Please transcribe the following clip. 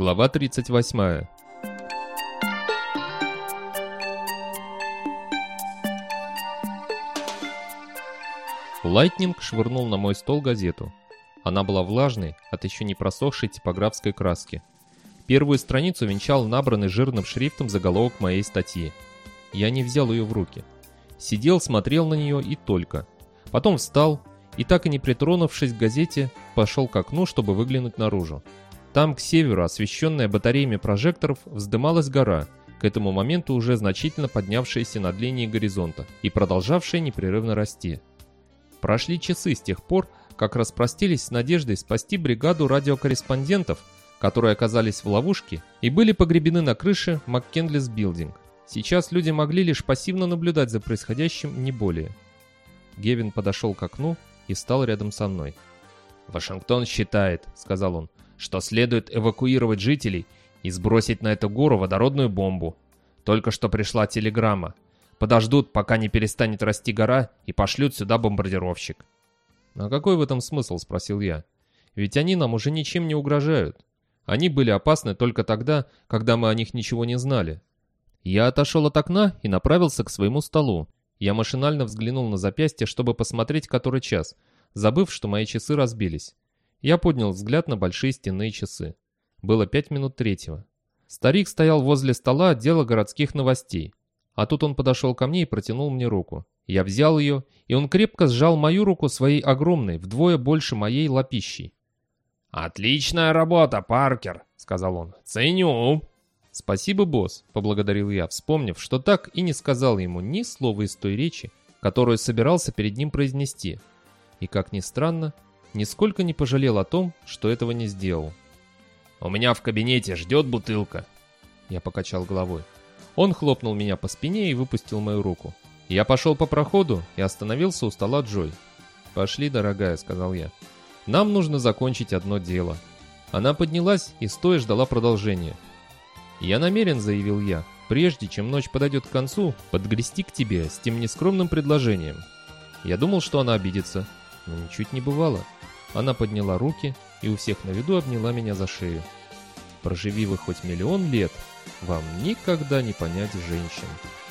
Глава 38. Лайтнинг швырнул на мой стол газету. Она была влажной от еще не просохшей типографской краски. Первую страницу венчал набранный жирным шрифтом заголовок моей статьи. Я не взял ее в руки. Сидел, смотрел на нее и только. Потом встал и, так и не притронувшись к газете, пошел к окну, чтобы выглянуть наружу. Там, к северу, освещенная батареями прожекторов, вздымалась гора, к этому моменту уже значительно поднявшаяся над линией горизонта и продолжавшая непрерывно расти. Прошли часы с тех пор, как распростились с надеждой спасти бригаду радиокорреспондентов, которые оказались в ловушке и были погребены на крыше МакКендлис Билдинг. Сейчас люди могли лишь пассивно наблюдать за происходящим, не более. Гевин подошел к окну и стал рядом со мной. «Вашингтон считает, — сказал он, — что следует эвакуировать жителей и сбросить на эту гору водородную бомбу. Только что пришла телеграмма. Подождут, пока не перестанет расти гора, и пошлют сюда бомбардировщик». «А какой в этом смысл?» — спросил я. «Ведь они нам уже ничем не угрожают. Они были опасны только тогда, когда мы о них ничего не знали». Я отошел от окна и направился к своему столу. Я машинально взглянул на запястье, чтобы посмотреть, который час, забыв, что мои часы разбились. Я поднял взгляд на большие стенные часы. Было 5 минут третьего. Старик стоял возле стола отдела городских новостей. А тут он подошел ко мне и протянул мне руку. Я взял ее, и он крепко сжал мою руку своей огромной, вдвое больше моей лапищей. «Отличная работа, Паркер», — сказал он. «Ценю». «Спасибо, босс», — поблагодарил я, вспомнив, что так и не сказал ему ни слова из той речи, которую собирался перед ним произнести. И, как ни странно, нисколько не пожалел о том, что этого не сделал. «У меня в кабинете ждет бутылка». Я покачал головой. Он хлопнул меня по спине и выпустил мою руку. Я пошел по проходу и остановился у стола Джой. «Пошли, дорогая», — сказал я. «Нам нужно закончить одно дело». Она поднялась и стоя ждала продолжения. «Я намерен, — заявил я, — прежде чем ночь подойдет к концу, подгрести к тебе с тем нескромным предложением». Я думал, что она обидится, но ничуть не бывало. Она подняла руки и у всех на виду обняла меня за шею. «Проживи вы хоть 1 000 000 лет, вам никогда не понять женщин».